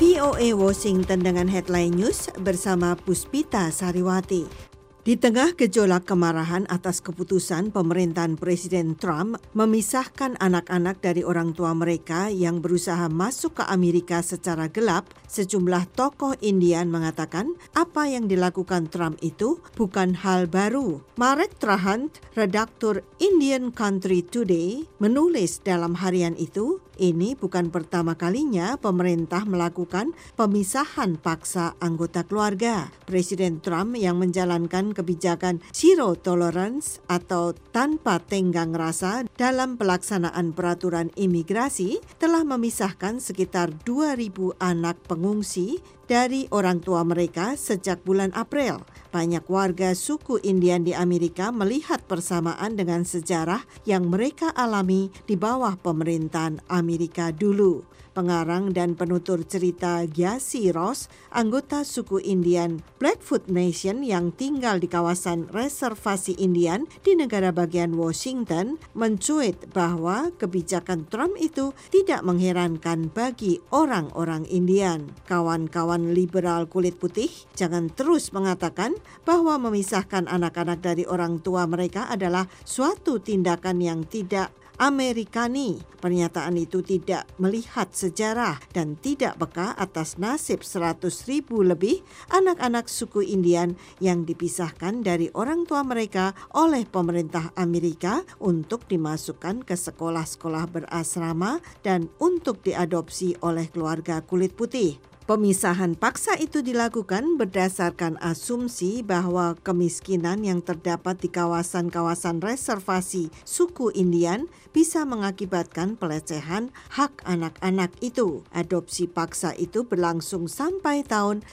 VOA Washington dengan headline news bersama Puspita Sariwati. Di tengah gejolak kemarahan atas keputusan pemerintahan Presiden Trump memisahkan anak-anak dari orang tua mereka yang berusaha masuk ke Amerika secara gelap, sejumlah tokoh Indian mengatakan apa yang dilakukan Trump itu bukan hal baru. Marek Trahant, redaktur Indian Country Today, menulis dalam harian itu, ini bukan pertama kalinya pemerintah melakukan pemisahan paksa anggota keluarga. Presiden Trump yang menjalankan kebijakan zero tolerance atau tanpa tenggang rasa dalam pelaksanaan peraturan imigrasi telah memisahkan sekitar 2.000 anak pengungsi dari orang tua mereka sejak bulan April. Banyak warga suku Indian di Amerika melihat persamaan dengan sejarah yang mereka alami di bawah pemerintahan Amerika dulu. Pengarang dan penutur cerita Gyasi Ross, anggota suku Indian Blackfoot Nation yang tinggal di kawasan reservasi Indian di negara bagian Washington, mencuit bahwa kebijakan Trump itu tidak mengherankan bagi orang-orang Indian. Kawan-kawan liberal kulit putih jangan terus mengatakan bahwa memisahkan anak-anak dari orang tua mereka adalah suatu tindakan yang tidak Amerikani. Pernyataan itu tidak melihat sejarah dan tidak peka atas nasib 100.000 lebih anak-anak suku Indian yang dipisahkan dari orang tua mereka oleh pemerintah Amerika untuk dimasukkan ke sekolah-sekolah berasrama dan untuk diadopsi oleh keluarga kulit putih. Pemisahan paksa itu dilakukan berdasarkan asumsi bahwa kemiskinan yang terdapat di kawasan-kawasan reservasi suku Indian bisa mengakibatkan pelecehan hak anak-anak itu. Adopsi paksa itu berlangsung sampai tahun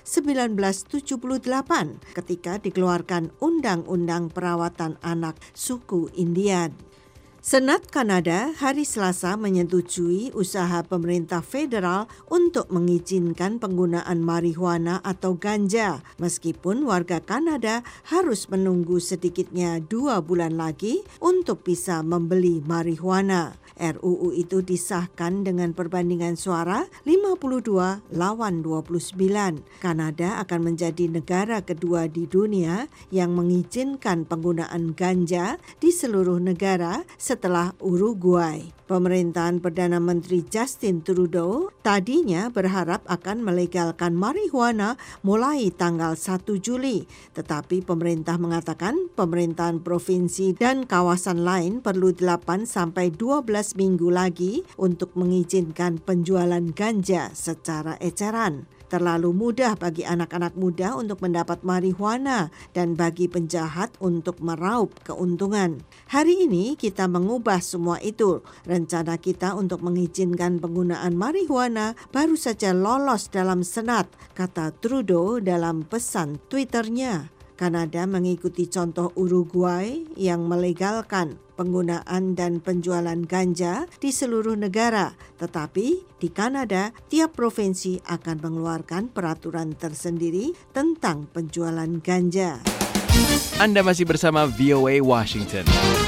1978 ketika dikeluarkan Undang-Undang Perawatan Anak Suku Indian. Senat Kanada hari Selasa menyetujui usaha pemerintah federal untuk mengizinkan penggunaan marihuana atau ganja, meskipun warga Kanada harus menunggu sedikitnya 2 bulan lagi untuk bisa membeli marihuana. RUU itu disahkan dengan perbandingan suara 52 lawan 29. Kanada akan menjadi negara kedua di dunia yang mengizinkan penggunaan ganja di seluruh negara setelah Uruguay. Pemerintahan Perdana Menteri Justin Trudeau tadinya berharap akan melegalkan marihuana mulai tanggal 1 Juli, tetapi pemerintah mengatakan pemerintahan provinsi dan kawasan lain perlu 8 sampai 12 minggu lagi untuk mengizinkan penjualan ganja secara eceran. Terlalu mudah bagi anak-anak muda untuk mendapat marihuana dan bagi penjahat untuk meraup keuntungan. Hari ini kita mengubah semua itu. Rencana kita untuk mengizinkan penggunaan marihuana baru saja lolos dalam Senat, kata Trudeau dalam pesan Twitternya. Kanada mengikuti contoh Uruguay yang melegalkan penggunaan dan penjualan ganja di seluruh negara. Tetapi di Kanada, tiap provinsi akan mengeluarkan peraturan tersendiri tentang penjualan ganja. Anda masih bersama VOA Washington.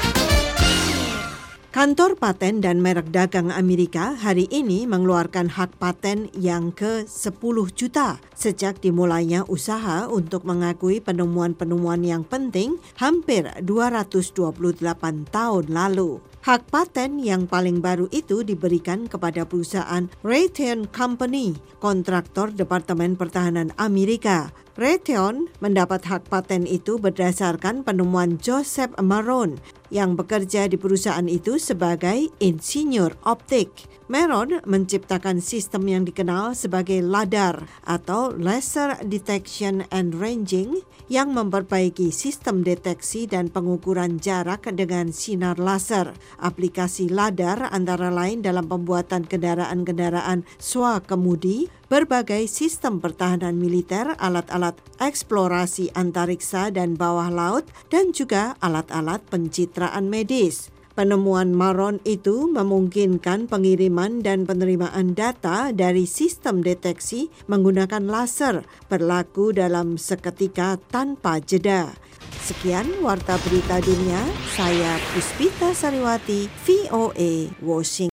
Kantor Paten dan Merek Dagang Amerika hari ini mengeluarkan hak paten yang ke-10 juta sejak dimulainya usaha untuk mengakui penemuan-penemuan yang penting hampir 228 tahun lalu. Hak paten yang paling baru itu diberikan kepada perusahaan Raytheon Company, kontraktor Departemen Pertahanan Amerika. Raytheon mendapat hak paten itu berdasarkan penemuan Joseph Marron yang bekerja di perusahaan itu sebagai insinyur optik. Marron menciptakan sistem yang dikenal sebagai LADAR atau Laser Detection and Ranging yang memperbaiki sistem deteksi dan pengukuran jarak dengan sinar laser. Aplikasi LADAR antara lain dalam pembuatan kendaraan-kendaraan swakemudi, berbagai sistem pertahanan militer, alat-alat eksplorasi antariksa dan bawah laut, dan juga alat-alat pencitraan medis. Penemuan Marron itu memungkinkan pengiriman dan penerimaan data dari sistem deteksi menggunakan laser berlaku dalam seketika tanpa jeda. Sekian Warta Berita Dunia, saya Puspita Sariwati, VOA Washington.